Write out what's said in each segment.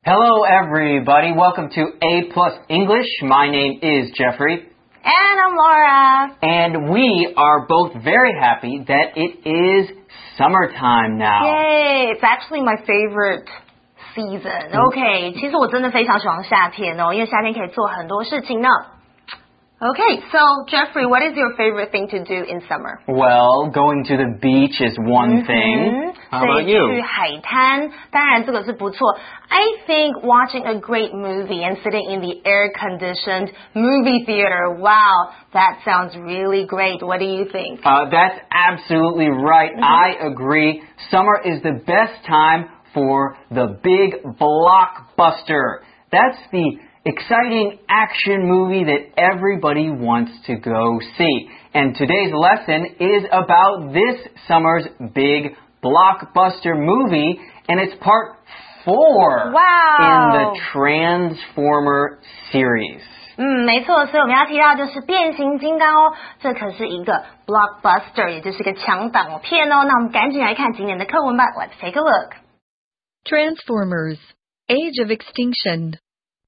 Hello everybody, welcome to A Plus English. My name is Jeffrey. And I'm Laura. And we are both very happy that it is summertime now. Yay, it's actually my favorite season. Okay, 其实我真的非常喜欢夏天哦，因为夏天可以做很多事情呢。Okay, so Jeffrey, what is your favorite thing to do in summer? Well, going to the beach is one thing. How about you? 所以去海滩，当然这个是不错。I think watching a great movie and sitting in the air-conditioned movie theater, wow, that sounds really great. What do you think? That's absolutely right. I agree. Summer is the best time for the big blockbuster. That's the exciting action movie that everybody wants to go see. And today's lesson is about this summer's big blockbuster movie, and it's part 4 in the Transformer series. 没错，所以我们要提到就是变形金刚哦，这可是一个 blockbuster， 也就是一个强档片哦。那我们赶紧来看今年的课文吧。Let's take a look. Transformers: Age of Extinction.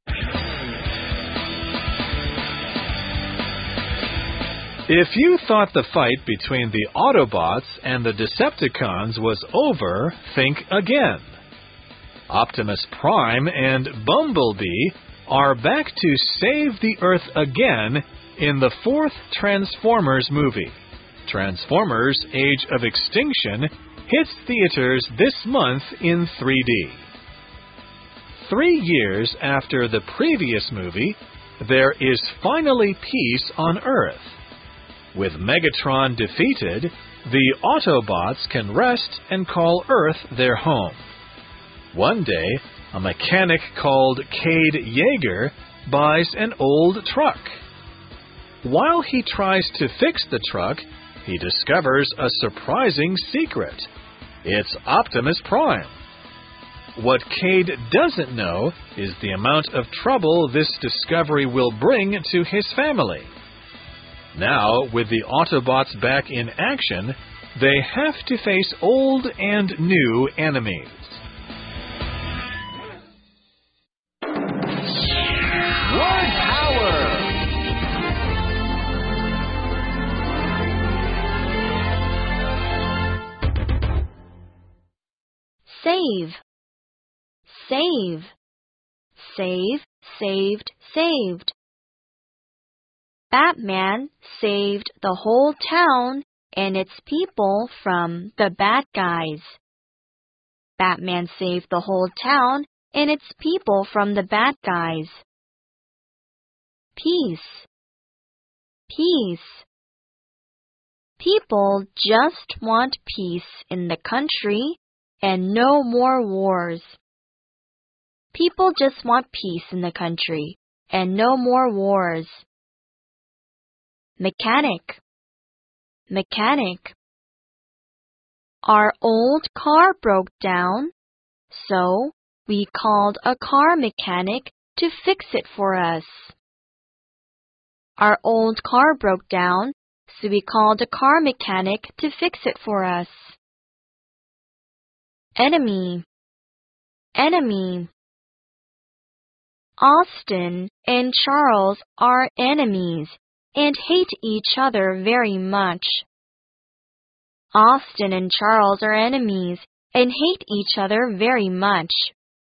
If you thought the fight between the Autobots and the Decepticons was over, think again. Optimus Prime and Bumblebee are back to save the Earth again in the 4th Transformers movie. Transformers: Age of Extinction hits theaters this month in 3D. 3 years after the previous movie, there is finally peace on Earth. With Megatron defeated, the Autobots can rest and call Earth their home. One day, a mechanic called Cade Yeager buys an old truck. While he tries to fix the truck, he discovers a surprising secret. It's Optimus Prime. What Cade doesn't know is the amount of trouble this discovery will bring to his family. Now, with the Autobots back in action, they have to face old and new enemies. Word power! Save. Save. Save, saved, saved. Batman saved the whole town and its people from the bad guys. Batman saved the whole town and its people from the bad guys. Peace. Peace. People just want peace in the country and no more wars. People just want peace in the country and no more wars. Mechanic. Mechanic. Our old car broke down, so we called a car mechanic to fix it for us. Our old car broke down, so we called a car mechanic to fix it for us. Enemy. Enemy. Austin and Charles are enemies and hate each other very much. Austin and Charles are enemies and hate each other very much.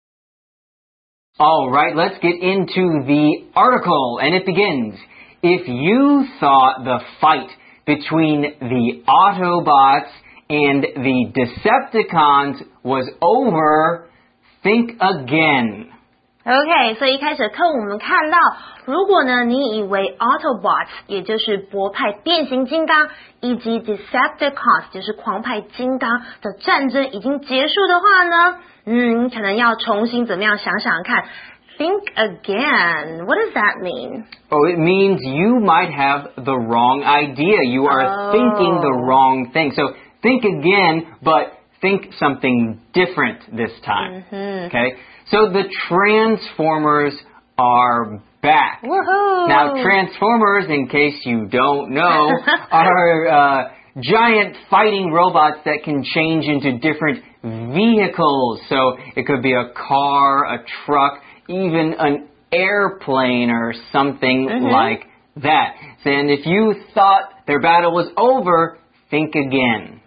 All right, let's get into the article, and it begins. If you thought the fight between the Autobots and the Decepticons was over, think again. OK， 所以一开始的课文我们看到，如果呢你以为 Autobots 也就是博派变形金刚，以及 Decepticons 就是狂派金刚的战争已经结束的话呢，你可能要重新怎么样想想看。Think again. What does that mean? Oh, it means you might have the wrong idea. You are thinking the wrong thing. So think again, but think something different this time. Okay? So the Transformers are back. Woohoo! Now, Transformers, in case you don't know, are giant fighting robots that can change into different vehicles. So it could be a car, a truck, even an airplane or something like that. And if you thought their battle was over, think again.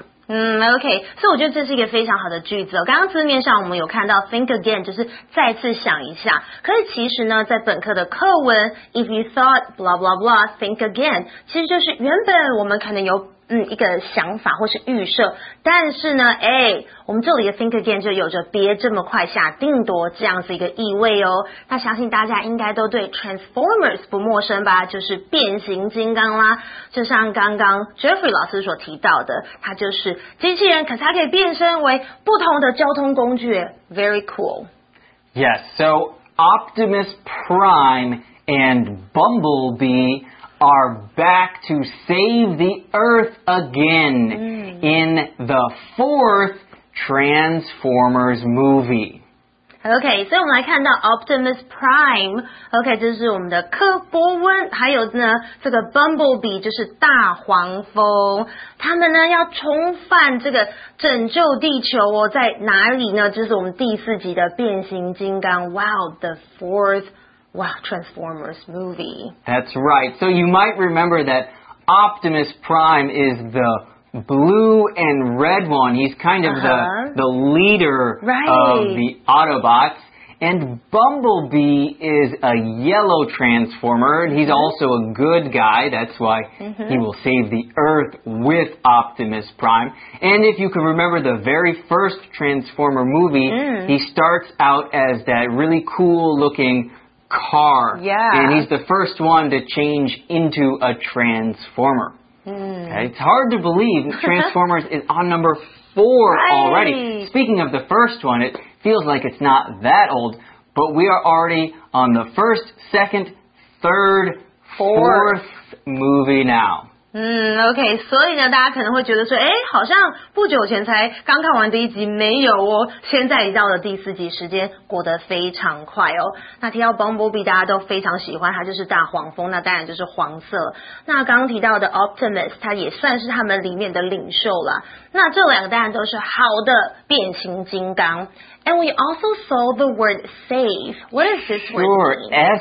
OK， 所以我觉得这是一个非常好的句子哦。刚刚字面上我们有看到 think again， 就是再次想一下。可是其实呢，在本课的课文 ，if you thought blah blah blah think again， 其实就是原本我们可能有一个想法或是预设，但是呢，我们这里的 think again 就有着别这么快下定夺这样子一个意味哦。那相信大家应该都对 Transformers 不陌生吧，就是变形金刚啦。就像刚刚 Jeffrey 老师所提到的，它就是机器人，可是它可以变身为不同的交通工具 ，very cool. Yes, so Optimus Prime and Bumblebee are back to save the Earth again in the 4th Transformers movie. OK， 所以我们来看到 Optimus Prime，OK， 这是我们的柯博温，还有呢这个 Bumblebee 就是大黄蜂，他们呢要重返这个拯救地球哦，在哪里呢？这是我们第4集的变形金刚 ，Wow the 4th Transformers movie. That's right. So you might remember that Optimus Prime is the blue and red one. He's kind of the leader of the Autobots. And Bumblebee is a yellow transformer. And he's also a good guy. That's why he will save the Earth with Optimus Prime. And if you can remember the very first Transformer movie, he starts out as that really cool-looking car. And he's the first one to change into a Transformer. Okay, it's hard to believe Transformers is on number 4 already. Speaking of the first one, it feels like it's not that old, but we are already on the 1st, 2nd, 3rd, 4th movie now. OK， 所以呢，大家可能会觉得说，好像不久前才刚看完第1集，没有哦，现在已到了第4集，时间过得非常快哦。那提到 Bumblebee， 大家都非常喜欢，它就是大黄蜂，那当然就是黄色。那刚刚提到的 Optimus， 它也算是他们里面的领袖啦。那这2个当然都是好的变形金刚。And we also saw the word save. What is this word? Sure,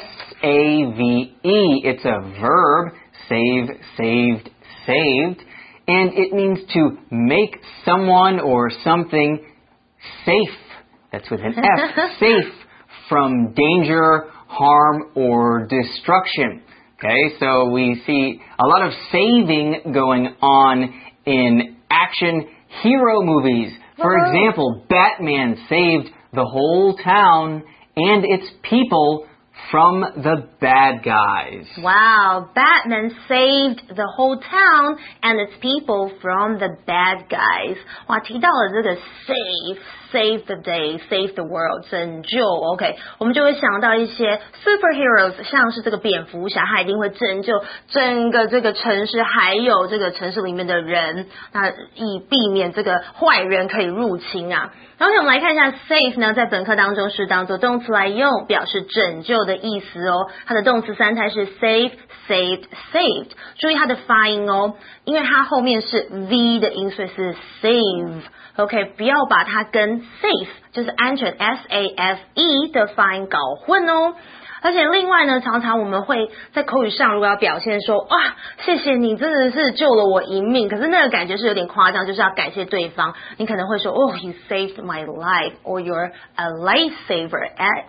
S-A-V-E. It's a verb. Save, saved, saved. And it means to make someone or something safe. That's with an F. Safe from danger, harm, or destruction. Okay, so we see a lot of saving going on in action hero movies. For example, Batman saved the whole town and its people from the bad guys. Wow, Batman saved the whole town and its people from the bad guys. 哇，提到了这个 save the day, save the world, 拯救 OK， 我们就会想到一些 superheroes， 像是这个蝙蝠侠，他一定会拯救整个这个城市，还有这个城市里面的人，那以避免这个坏人可以入侵啊。然后我们来看一下 save 呢，在本课当中是当作动词来用，表示拯救的意思哦。它的动词3态是 save, saved, saved。注意它的发音哦，因为它后面是 v 的音，所以是 save。OK， 不要把它跟 safe 就是安全 S-A-F-E 的发音搞混哦。而且另外呢，常常我们会在口语上如果要表现说，哇，谢谢你真的是救了我一命，可是那个感觉是有点夸张，就是要感谢对方。你可能会说，Oh, you saved my life, or you're a lifesaver,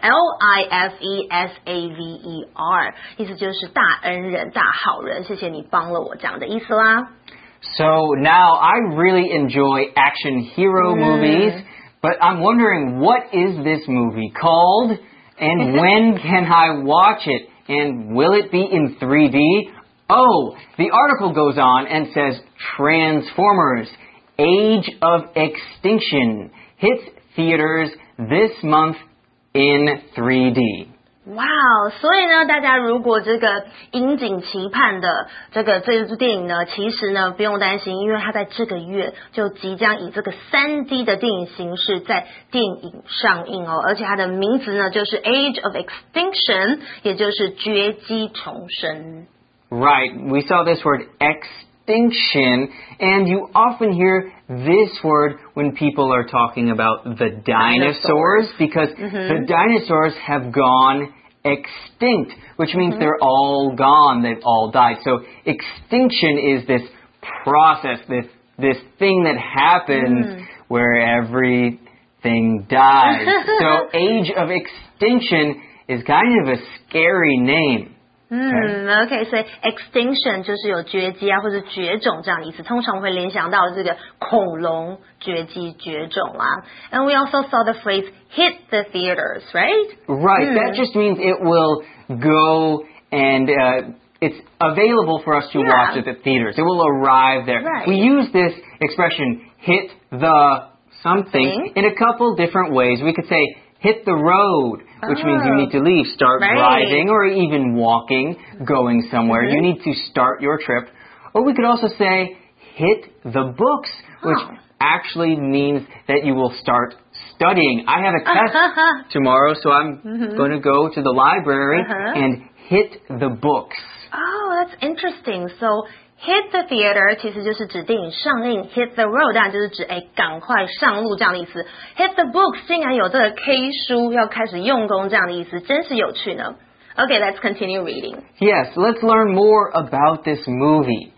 L-I-F-E-S-A-V-E-R， 意思就是大恩人、大好人，谢谢你帮了我这样的意思啦。 So now I really enjoy action hero movies, but I'm wondering, what is this movie called? And when can I watch it? And will it be in 3D? Oh, the article goes on and says Transformers, Age of Extinction, hits theaters this month in 3D. Wow， 所以呢，大家如果这个引颈期盼的这部电影呢，其实呢不用担心，因为它在这个月就即将以这个 3D 的电影形式在电影上映哦，而且它的名字呢就是 Age of Extinction， 也就是绝迹重生。 Right, we saw this word extinction extinction, and you often hear this word when people are talking about the dinosaurs, because the dinosaurs have gone extinct, which means they're all gone, they've all died. So extinction is this process, this thing that happens where everything dies. So age of extinction is kind of a scary name. OK， 所以 extinction 就是有绝迹啊或者绝种这样的意思，通常会联想到这个恐龙绝迹绝种啊。And we also saw the phrase hit the theaters, right? Right, that just means it will go and it's available for us to watch at the theaters. It will arrive there. Right. We use this expression, hit the something, in a couple different ways. We could say, hit the road, which means you need to leave, start driving, or even walking, going somewhere. You need to start your trip. Or we could also say, hit the books, which actually means that you will start studying. I have a test tomorrow, so I'm going to go to the library and hit the books. Oh, that's interesting. So hit the theater 其实就是指电影上映 ，hit the road 当然就是指赶快上路这样的意思。Hit the books 竟然有这个 K 书要开始用功这样的意思，真是有趣呢。Okay, let's continue reading. Yes, let's learn more about this movie.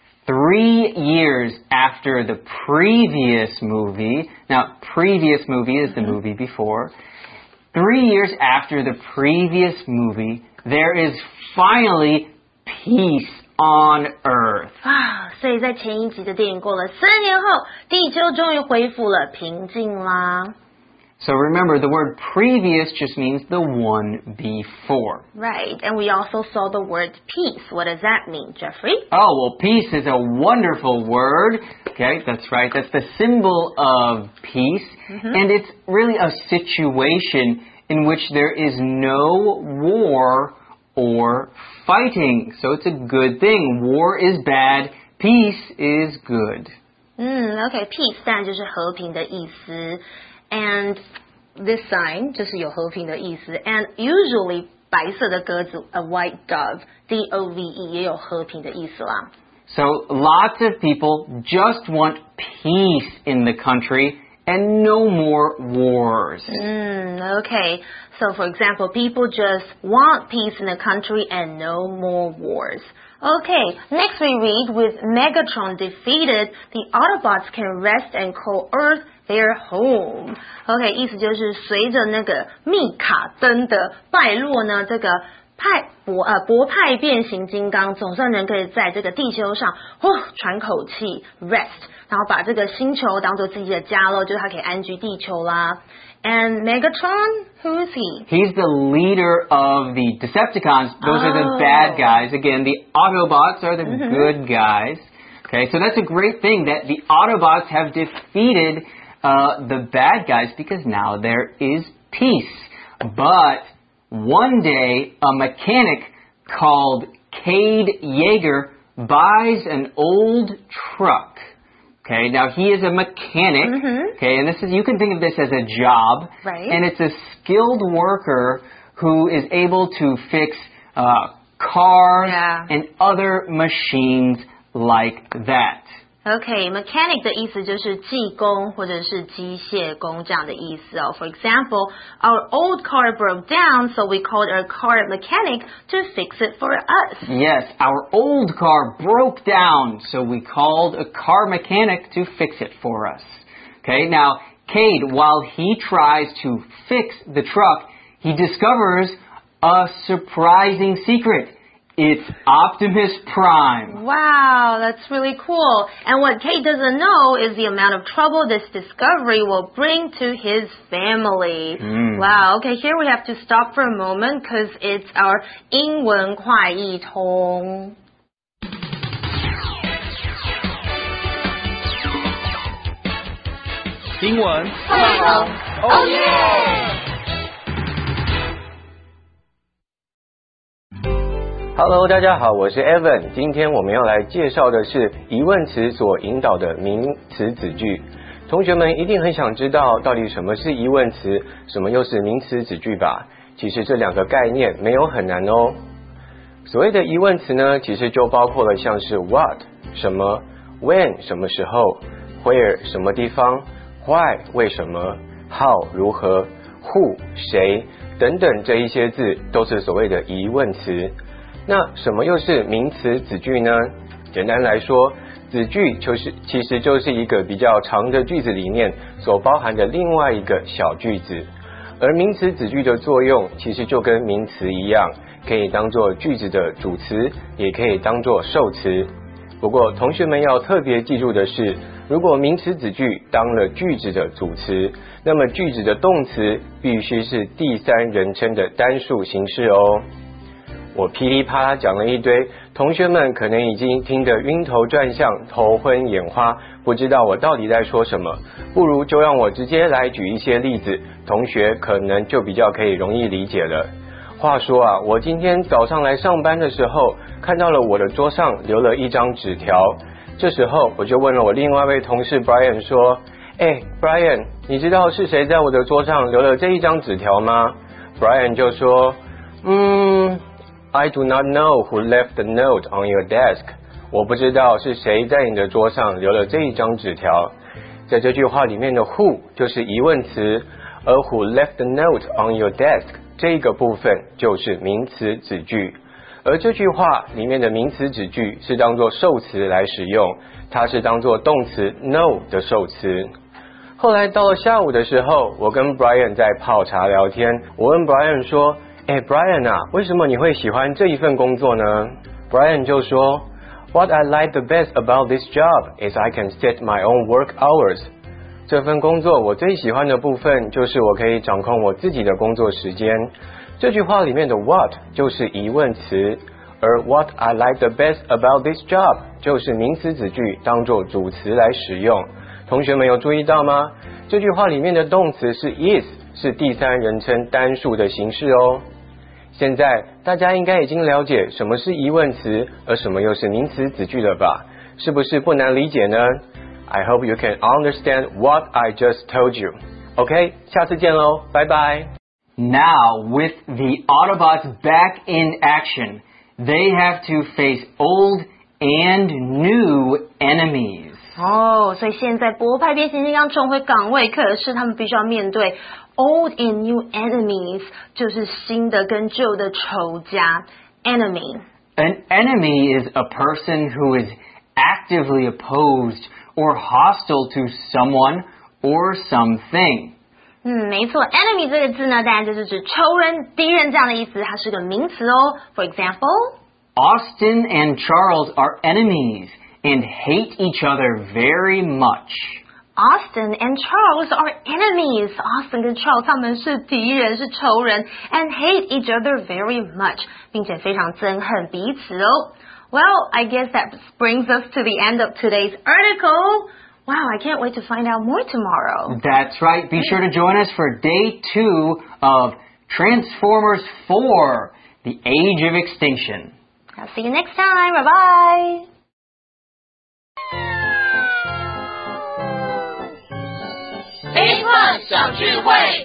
3 years after the previous movie, now previous movie is the movie before. 3 years after the previous movie, there is finally peace on Earth. 所以在前一集的电影过了3年后，地球终于恢复了平静啦。 So remember, the word previous just means the one before. Right, and we also saw the word peace. What does that mean, Jeffrey? Oh, well, peace is a wonderful word. Okay, that's right. That's the symbol of peace. And it's really a situation in which there is no war or fighting. So it's a good thing. War is bad. Peace is good. Okay, peace 当然就是和平的意思。And this sign 就是有和平的意思。And usually 白色的鸽子 a white dove, D-O-V-E 也有和平的意思啦。 So lots of people just want peace in the country and no more wars. Okay, so for example, people just want peace in the country and no more wars. Okay, next we read, with Megatron defeated, the Autobots can rest and call Earth their home. Okay, 意思就是随着那个密卡登的败落呢，这个博派变形金刚总算能可以在这个地球上喘口气 rest， 然后把这个星球当做自己的家咯，就是他可以安居地球啦。And Megatron, who is he? He's the leader of the Decepticons. Those are the bad guys. Again, the Autobots are the good guys. Okay, so that's a great thing that the Autobots have defeated the bad guys because now there is peace. But one day, a mechanic called Cade Yeager buys an old truck. Okay, now he is a mechanic. Okay, and you can think of this as a job. Right. And it's a skilled worker who is able to fix cars and other machines like that. Okay, mechanic 的意思就是技工或者是机械工这样的意思哦。For example, our old car broke down, so we called our car mechanic to fix it for us. Yes, our old car broke down, so we called a car mechanic to fix it for us. Okay, now Cade, while he tries to fix the truck, he discovers a surprising secret. It's Optimus Prime. Wow, that's really cool. And what Kate doesn't know is the amount of trouble this discovery will bring to his family. Wow, okay, here we have to stop for a moment because it's our 英文快译通。 英文快通 Oh yeah! Hello， 大家好，我是 Evan。今天我们要来介绍的是疑问词所引导的名词子句。同学们一定很想知道，到底什么是疑问词，什么又是名词子句吧？其实这两个概念没有很难哦。所谓的疑问词呢，其实就包括了像是 what 什么 when 什么时候 where 什么地方 why 为什么 how 如何 who 谁等等，这一些字都是所谓的疑问词。那什么又是名词子句呢？简单来说，子句其实就是一个比较长的句子里面所包含的另外一个小句子。而名词子句的作用其实就跟名词一样，可以当作句子的主词，也可以当作受词。不过同学们要特别记住的是，如果名词子句当了句子的主词，那么句子的动词必须是第三人称的单数形式哦。我噼里啪啦讲了一堆，同学们可能已经听得晕头转向、头昏眼花，不知道我到底在说什么。不如就让我直接来举一些例子，同学可能就比较可以容易理解了。话说啊，我今天早上来上班的时候，看到了我的桌上留了一张纸条。这时候我就问了我另外一位同事 Brian 说，Brian， 你知道是谁在我的桌上留了这一张纸条吗？ Brian 就说I do not know who left the note on your desk。 我不知道是谁在你的桌上留了这一张纸条。在这句话里面的 who 就是疑问词，而 who left the note on your desk 这个部分就是名词子句。而这句话里面的名词子句是当作受词来使用，它是当作动词 know 的受词。后来到了下午的时候，我跟 Brian 在泡茶聊天，我问 Brian 说，Brian 啊，为什么你会喜欢这一份工作呢？ Brian 就说， What I like the best about this job is I can set my own work hours。 这份工作我最喜欢的部分就是我可以掌控我自己的工作时间。这句话里面的 what 就是疑问词，而 what I like the best about this job 就是名词子句当作主词来使用。同学们有注意到吗？这句话里面的动词是 is， 是第三人称单数的形式哦。现在大家应该已经了解什么是疑问词，而什么又是名词子句了吧？是不是不难理解呢？ I hope you can understand what I just told you. OK， 下次见喽，拜拜。 Now, with the Autobots back in action, they have to face old and new enemies. 所以现在博派变形金刚重回岗位，可是他们必须要面对 old and new enemies， 就是新的跟旧的仇家 enemy。 An enemy is a person who is actively opposed or hostile to someone or something。 没错 enemy 这个字呢，当然就是指仇人、敌人这样的意思，它是个名词哦。For example, Austin and Charles are enemies and hate each other very much. Austin and Charles are enemies. Austin 跟 Charles 他们是敌人，是仇人 and hate each other very much， 并且非常憎恨彼此哦。Well, I guess that brings us to the end of today's article.Wow, I can't wait to find out more tomorrow. That's right. Be sure to join us for day 2 of Transformers 4, The Age of Extinction. I'll see you next time. Bye-bye. A+ 小聚会。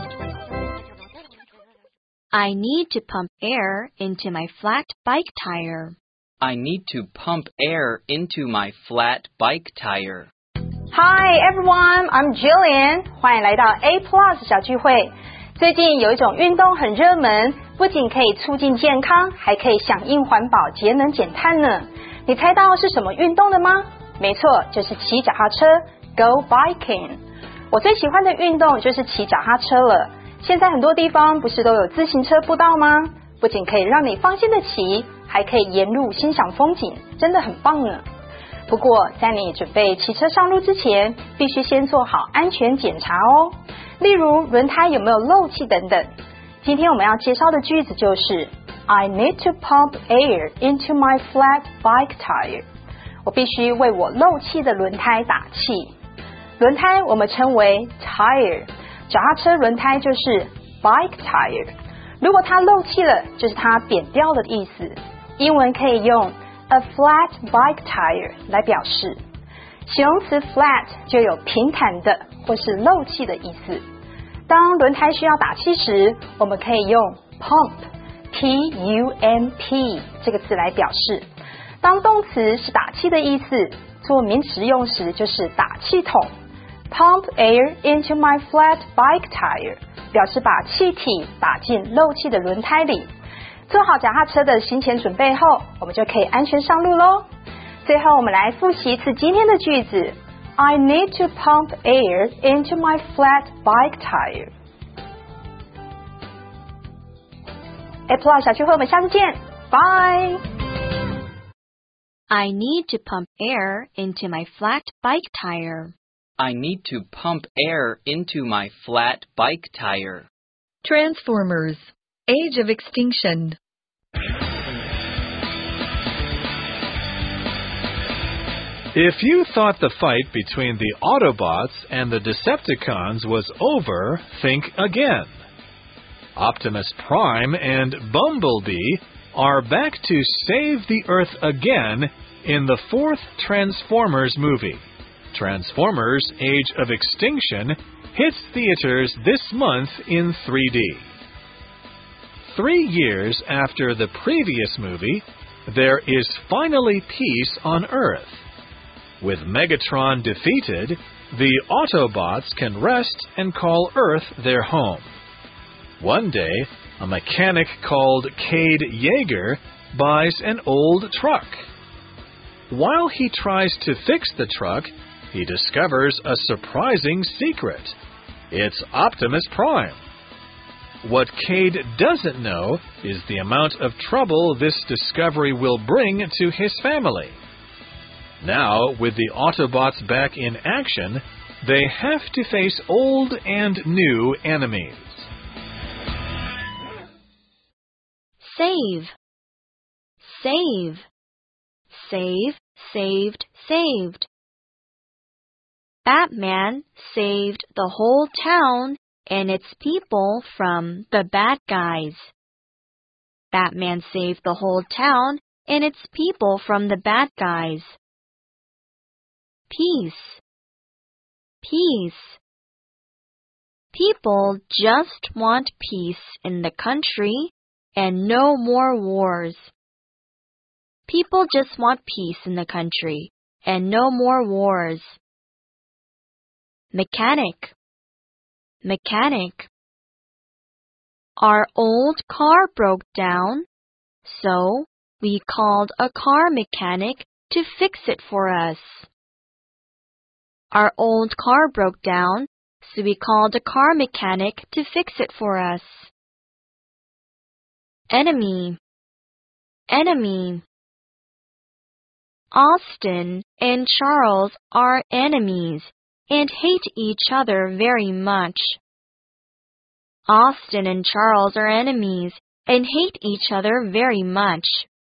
I need to pump air into my flat bike tire. I need to pump air into my flat bike tire. Hi everyone, I'm Jillian. 欢迎来到 A+ 小聚会。最近有一种运动很热门，不仅可以促进健康，还可以响应环保、节能减碳呢。你猜到是什么运动了吗？没错，就是骑脚踏车 ，Go biking。我最喜欢的运动就是骑脚踏车了。现在很多地方不是都有自行车步道吗？不仅可以让你放心的骑，还可以沿路欣赏风景，真的很棒呢。不过在你准备骑车上路之前，必须先做好安全检查哦，例如轮胎有没有漏气等等。今天我们要介绍的句子就是 I need to pump air into my flat bike tire。 我必须为我漏气的轮胎打气。轮胎我们称为 tire， 脚踏车轮胎就是 bike tire。 如果它漏气了，就是它扁掉了的意思。英文可以用A flat bike tire 来表示，形容词 flat 就有平坦的或是漏气的意思。当轮胎需要打气时，我们可以用 pump P-U-M-P 这个字来表示。 当动词是打气的意思，做名词用时就是打气筒。Pump air into my flat bike tire 表示把气体打进漏气的轮胎里。做好脚踏车的行前准备后，我们就可以安全上路咯。最后我们来复习一次今天的句子。I need to pump air into my flat bike tire. A+ 小聚会，我们下次见，拜。 I need to pump air into my flat bike tire. I need to pump air into my flat bike tire. Transformers, Age of Extinction. If you thought the fight between the Autobots and the Decepticons was over, think again. Optimus Prime and Bumblebee are back to save the Earth again in the 4th Transformers movie. Transformers Age of Extinction hits theaters this month in 3D. 3 years after the previous movie, there is finally peace on Earth. With Megatron defeated, the Autobots can rest and call Earth their home. One day, a mechanic called Cade Yeager buys an old truck. While he tries to fix the truck, he discovers a surprising secret. It's Optimus Prime. What Cade doesn't know is the amount of trouble this discovery will bring to his family. Now, with the Autobots back in action, they have to face old and new enemies. Save. Save. Save, saved, saved. Batman saved the whole town and its people from the bad guys. Batman saved the whole town and its people from the bad guys. Peace. Peace. People just want peace in the country and no more wars. People just want peace in the country and no more wars. Mechanic. Mechanic. Our old car broke down, so we called a car mechanic to fix it for us. Our old car broke down, so we called a car mechanic to fix it for us. Enemy. Enemy. Austin and Charles are enemies and hate each other very much. Austin and Charles are enemies and hate each other very much.